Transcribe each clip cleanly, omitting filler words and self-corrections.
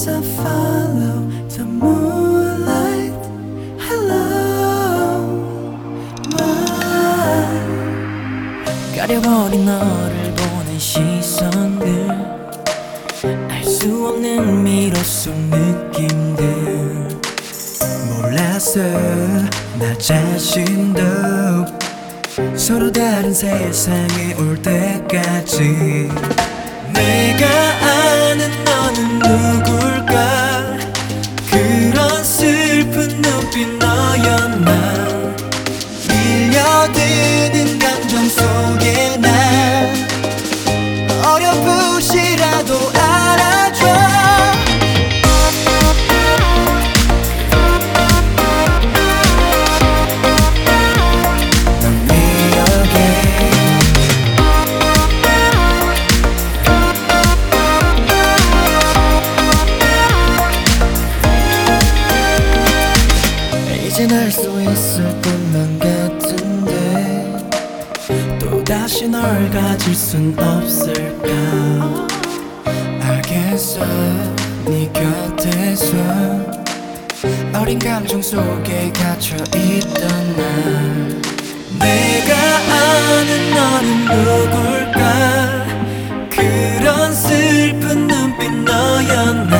as I follow the moonlight. Hello, my. 가려버린 너를 보는 시선들, 알 수 없는 미로 속 느낌들. 몰랐어 나 자신도 서로 다른 세상에 올 때까지. 내가 아는 너는 누굴까? 그런 슬픈 눈빛 너였나? 밀려드는 감정 속에 난 어렴풋이라도 알아줘. 넌 미역에 이젠 알 수 있을 것만 같은데 또다시 널 가질 순 없을까? 알겠어 네 곁에서 어린 감정 속에 갇혀있던 날. 내가 아는 너는 누굴까? 그런 슬픈 눈빛 너였나?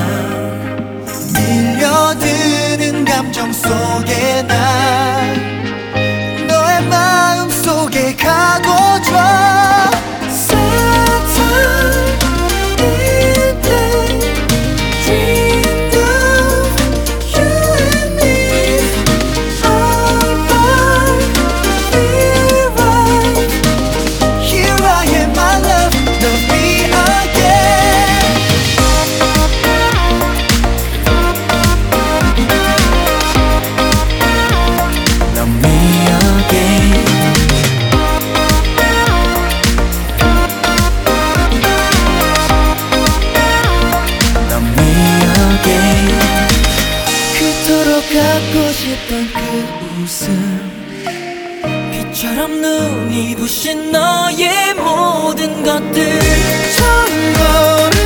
밀려드는 감정 속에 난 너의 마음 속에 가둬줘. 갖고 싶던 그 웃음, 빛처럼 눈이 부신 너의 모든 것들. 처음 보는